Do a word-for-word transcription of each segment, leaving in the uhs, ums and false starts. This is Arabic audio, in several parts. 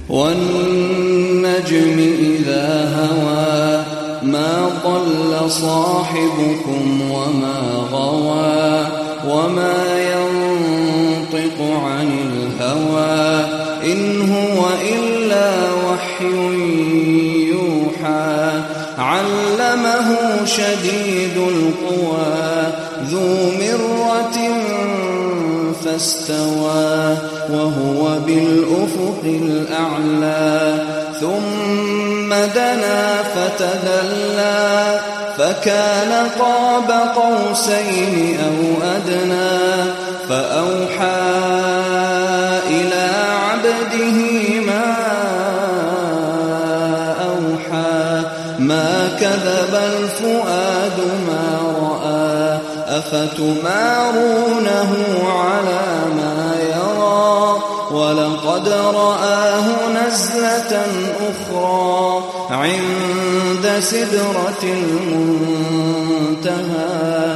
والنجم إذا هوى ما ضل صاحبكم وما غوى وما ينطق عن الهوى إن هو إلا وحي يوحى علمه شديد القوى ذو مرة فاستوى وهو بالأفق الأعلى ثم دنا فتدلى فكان قاب قوسين أو أدنى فأوحى إلى عبده ما أوحى ما كذب الفؤاد ما رأى أفتمارونه على ما يرى ولقد رآه نزلة أخرى عند سدرة المنتهى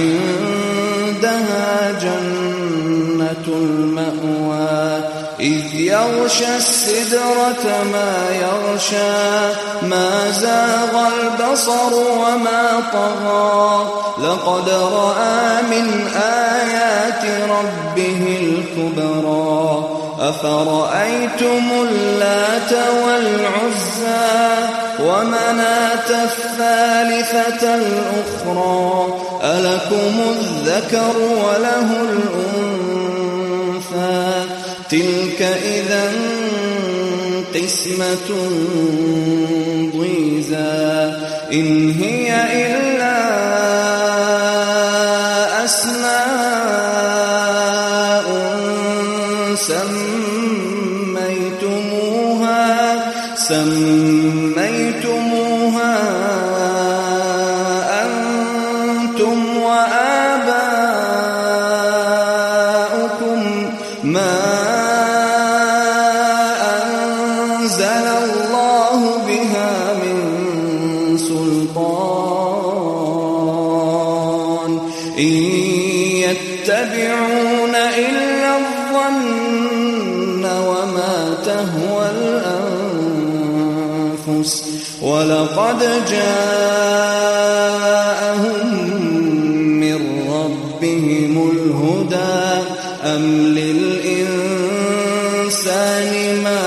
عندها جنة المأوى إذ يغشى السدرة ما يغشى ما زاغ البصر وما طغى لقد رأى من آيات ربه الكبرى أفرأيتم اللات والعزى ومناة الثالثة الأخرى ألكم الذكر وله الأنثى تلك إذا قسمة ضيزى إن هي إلا أسماء سميتموها سميتموها أنتم وآباؤكم ما أنزل الله بها من سلطان إن يتبعون إلا الظن وما تهوى الأنفس ولقد جاءهم من ربهم الهدى أم للإنسان ما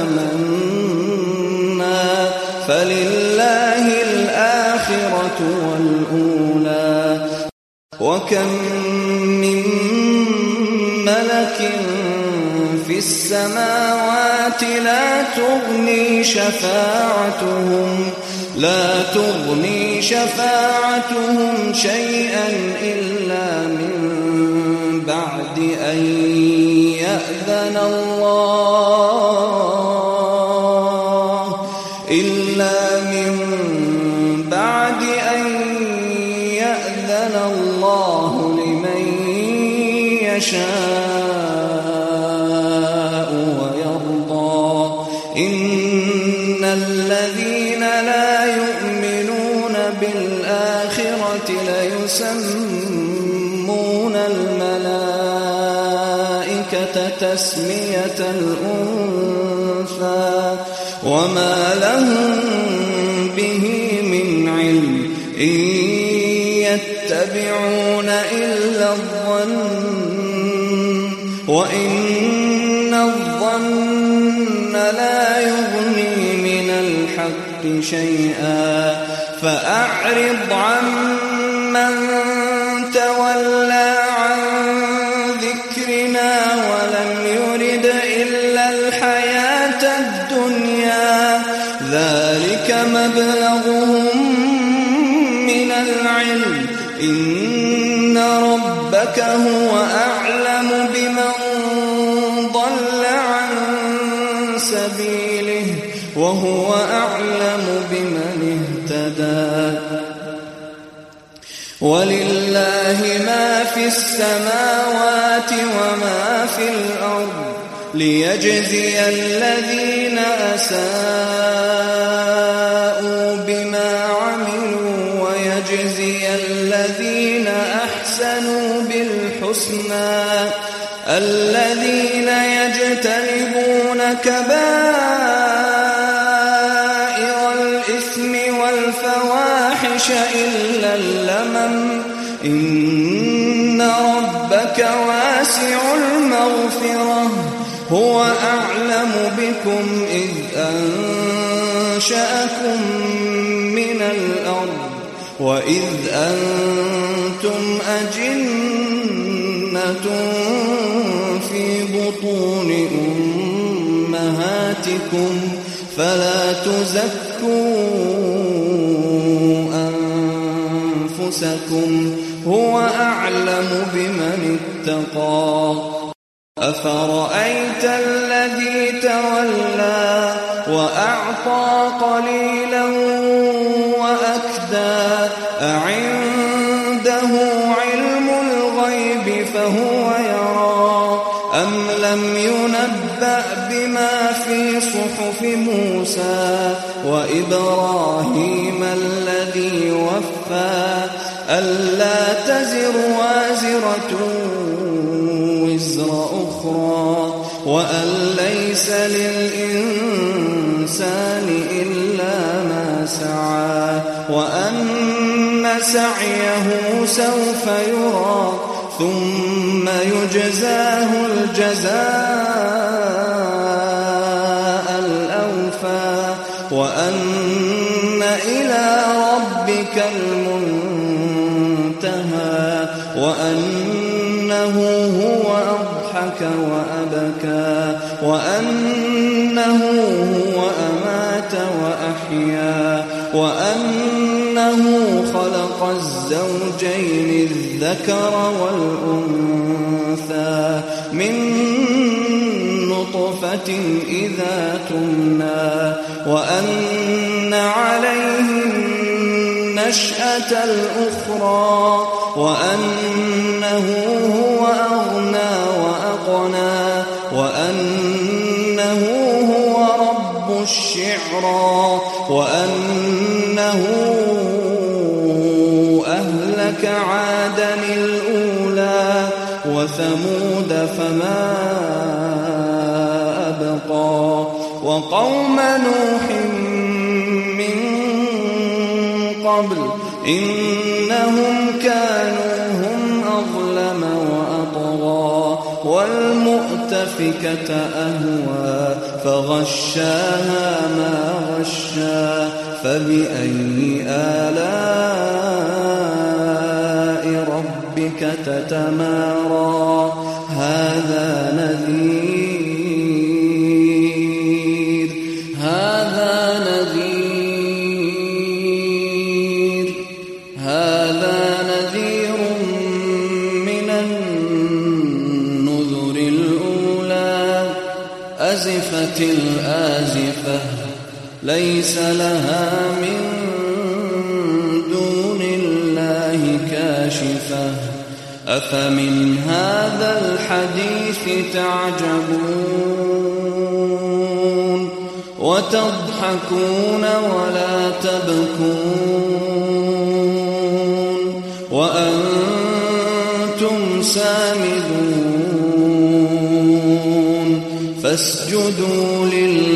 تمنى فلله الآخرة والأولى وكم من ملك في السماوات لا تغني شفاعتهم لا تغني شفاعتهم شيئا إلا من بعد أن يأذن الله إلا من بعد أن يأذن الله لمن يشاء ويرضى إن الذين لا يؤمنون بالآخرة ليسمون الملائكة تسمية الأنثى وما لهم به من علم إن يتبعون إلا الظن وإن الظن لا يغني من الحق شيئا فأعرض عمن تولى عن ذكرنا ولم يرد إلا الحياة الدنيا ذلك مبلغهم من العلم إن ربك هو أعلم بمن ضل عن سبيله وهو أعلم بمن اهتدى ولله ما في السماوات وما في الأرض ليجزي الذين أساءوا بما عملوا ويجزي الذين أحسنوا بالحسنى الذين يجتنبون كبائر إلا اللمم إن ربك واسع المغفرة هو أعلم بكم إذ أنشأكم من الأرض وإذ أنتم أجنة في بطون أمهاتكم فلا تزكوا أنفسكم هو أعلم بمن اتقى أفرأيت الذي تولى وأعطى قليلا وأكدى أعنده علم الغيب فهو يرى أم لم ينبأ بما في صحف موسى وإبراهيم الذي وفى ألا تزر وازرة وزر أخرى وأن ليس للإنسان إلا ما سعى وأن سعيه سوف يرى ثم يجزاه الجزاء الأوفى وأن إلى ربك المنتهى وأنه هو أضحك وأبكى وأنه هو أمات وأحيا وأنه خلق الزوجين الذكر والأنثى من نطفة إذا تمنى وأن عليه النشأة الأخرى وأنه هو أغنى وأقنى وأنه هو رب الشعرى وأنه أهلك عادا الأولى وثمود فما أبقى وقوم نوح من قبل إنهم كانوا هم أظلم وأطغى والمؤتفكة أهوى فغشاها ما غشا فبأي آلاء ربك تتمارى هذا نذير هذا نذير هذا نذير من النذر الأولى أزفت الآزفة ليس لها من دون الله كاشفة أفمن هذا الحديث تعجبون وتضحكون ولا تبكون وأنتم سامدون فاسجدوا لله